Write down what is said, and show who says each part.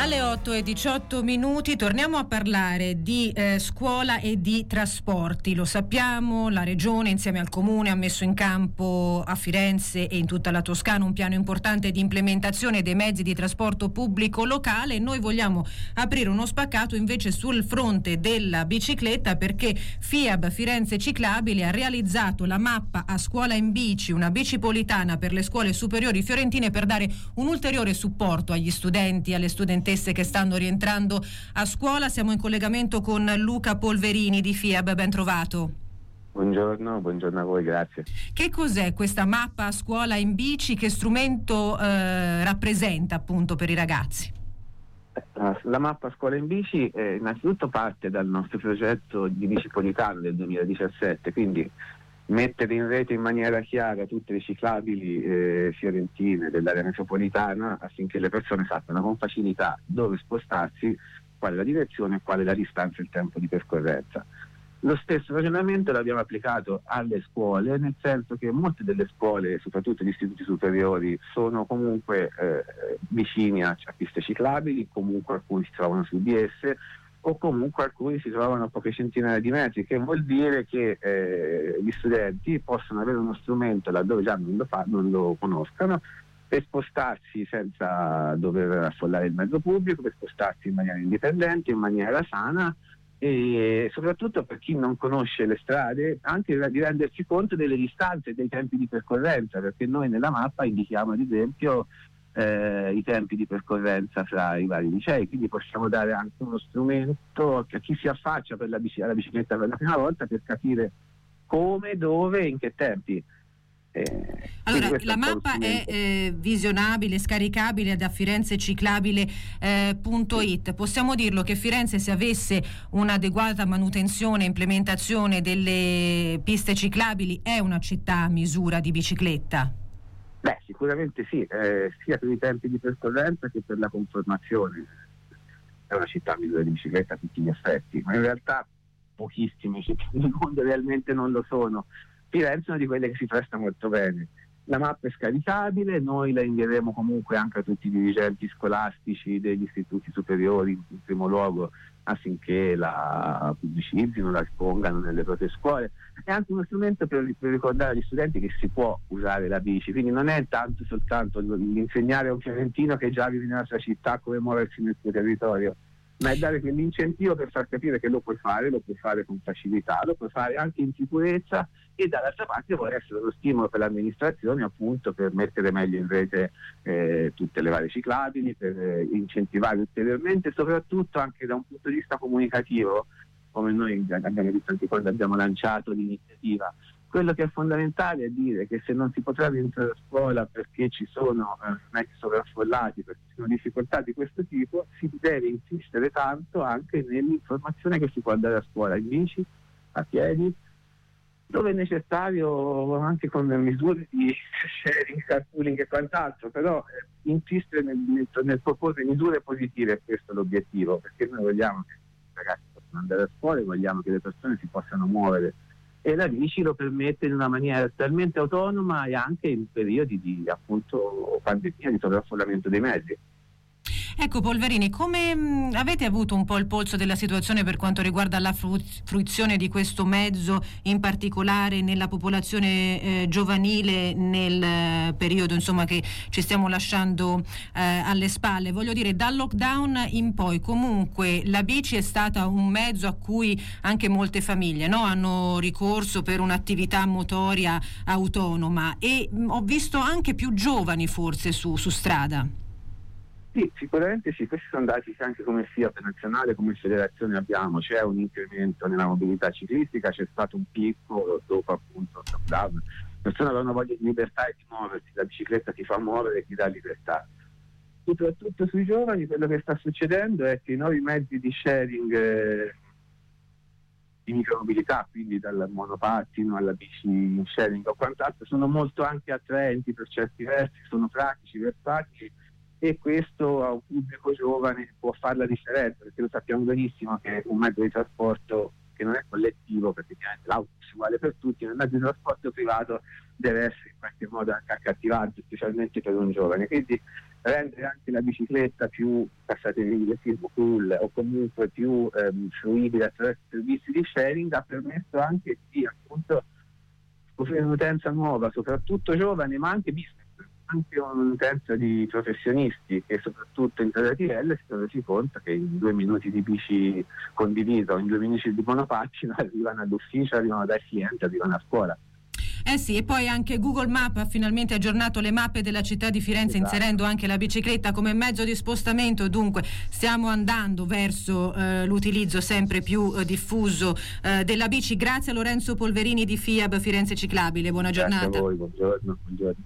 Speaker 1: Alle 8:18 torniamo a parlare di scuola e di trasporti. Lo sappiamo, la Regione insieme al Comune ha messo in campo a Firenze e in tutta la Toscana un piano importante di implementazione dei mezzi di trasporto pubblico locale. Noi vogliamo aprire uno spaccato invece sul fronte della bicicletta, perché FIAB Firenze Ciclabili ha realizzato la mappa A Scuola in Bici, una bicipolitana per le scuole superiori fiorentine, per dare un ulteriore supporto agli studenti, alle studentesse che stanno rientrando a scuola. Siamo in collegamento con Luca Polverini di FIAB, ben trovato.
Speaker 2: Buongiorno a voi, grazie.
Speaker 1: Che cos'è questa mappa A Scuola in Bici? Che strumento rappresenta appunto per i ragazzi?
Speaker 2: La mappa Scuola in Bici innanzitutto parte dal nostro progetto di bicipolitano del 2017, quindi mettere in rete in maniera chiara tutte le ciclabili fiorentine dell'area metropolitana, affinché le persone sappiano con facilità dove spostarsi, qual è la direzione, qual è la distanza e il tempo di percorrenza. Lo stesso ragionamento l'abbiamo applicato alle scuole, nel senso che molte delle scuole, soprattutto gli istituti superiori, sono comunque vicini a piste ciclabili, comunque alcuni si trovano su di esse, o comunque alcuni si trovano a poche centinaia di metri, che vuol dire che gli studenti possono avere uno strumento laddove già non lo conoscano, per spostarsi senza dover affollare il mezzo pubblico, per spostarsi in maniera indipendente, in maniera sana, e soprattutto per chi non conosce le strade anche di rendersi conto delle distanze e dei tempi di percorrenza, perché noi nella mappa indichiamo ad esempio i tempi di percorrenza fra i vari licei, quindi possiamo dare anche uno strumento a chi si affaccia alla bicicletta per la prima volta, per capire come, dove e in che tempi.
Speaker 1: Allora, la mappa è visionabile, scaricabile da firenzeciclabile.it. Possiamo dirlo che Firenze, se avesse un'adeguata manutenzione e implementazione delle piste ciclabili, è una città a misura di bicicletta?
Speaker 2: Beh, sicuramente sì, sia per i tempi di percorrenza che per la conformazione. È una città a misura di bicicletta a tutti gli effetti, ma in realtà pochissime città nel mondo realmente non lo sono. Firenze è una di quelle che si presta molto bene. La mappa è scaricabile, noi la invieremo comunque anche a tutti i dirigenti scolastici degli istituti superiori in primo luogo, affinché la pubblicizzino, la espongano nelle proprie scuole. È anche uno strumento per ricordare agli studenti che si può usare la bici, quindi non è tanto soltanto l'insegnare a un fiorentino che già vive nella sua città come muoversi nel suo territorio, ma è dare quell'incentivo per far capire che lo puoi fare con facilità, lo puoi fare anche in sicurezza, e dall'altra parte vuole essere uno stimolo per l'amministrazione, appunto, per mettere meglio in rete tutte le varie ciclabili, per incentivare ulteriormente, soprattutto anche da un punto di vista comunicativo, come noi abbiamo visto anche quando abbiamo lanciato l'iniziativa. Quello che è fondamentale è dire che se non si potrà rientrare a scuola perché ci sono mezzi sovraffollati, perché ci sono difficoltà di questo tipo, si deve insistere tanto anche nell'informazione che si può andare a scuola in bici, a piedi, dove è necessario, anche con misure di sharing, carpooling e quant'altro, però insistere nel proporre misure positive. Questo è l'obiettivo, perché noi vogliamo che i ragazzi possano andare a scuola, vogliamo che le persone si possano muovere, e la bici lo permette in una maniera talmente autonoma, e anche in periodi di appunto pandemia, di sovraffollamento dei mezzi.
Speaker 1: Ecco Polverini, come avete avuto un po' il polso della situazione per quanto riguarda la fruizione di questo mezzo, in particolare nella popolazione giovanile, nel periodo insomma che ci stiamo lasciando alle spalle? Voglio dire, dal lockdown in poi comunque la bici è stata un mezzo a cui anche molte famiglie, no, hanno ricorso per un'attività motoria autonoma, e ho visto anche più giovani forse su strada.
Speaker 2: Sì, sicuramente sì, questi sono dati che anche come FIAB nazionale, come federazione abbiamo. C'è un incremento nella mobilità ciclistica, c'è stato un picco dopo appunto il lockdown. Le persone avevano voglia di libertà e di muoversi, la bicicletta ti fa muovere e ti dà libertà. Soprattutto sui giovani quello che sta succedendo è che i nuovi mezzi di sharing di micromobilità, quindi dal monopattino alla bici in sharing o quant'altro, sono molto anche attraenti per certi versi, sono pratici, versatili, e questo a un pubblico giovane può fare la differenza, perché lo sappiamo benissimo che un mezzo di trasporto che non è collettivo, perché chiaramente l'autobus è uguale per tutti, ma il mezzo di trasporto privato deve essere in qualche modo anche accattivante, specialmente per un giovane. Quindi rendere anche la bicicletta più, passatevi l'esempio, cool, o comunque più fruibile attraverso servizi di sharing, ha permesso anche di appunto offrire un'utenza nuova, soprattutto giovane, ma anche business, anche un'utenza di professionisti che soprattutto in Tradattivelle si sono resi conto che in 2 minuti di bici condivisa o in 2 minuti di monopattino arrivano all'ufficio, arrivano dal cliente, arrivano a scuola.
Speaker 1: Eh sì, e poi anche Google Maps ha finalmente aggiornato le mappe della città di Firenze,
Speaker 2: esatto,
Speaker 1: inserendo anche la bicicletta come mezzo di spostamento. Dunque stiamo andando verso l'utilizzo sempre più diffuso della bici. Grazie a Lorenzo Polverini di FIAB Firenze Ciclabile, buona giornata.
Speaker 2: Grazie a voi, buongiorno.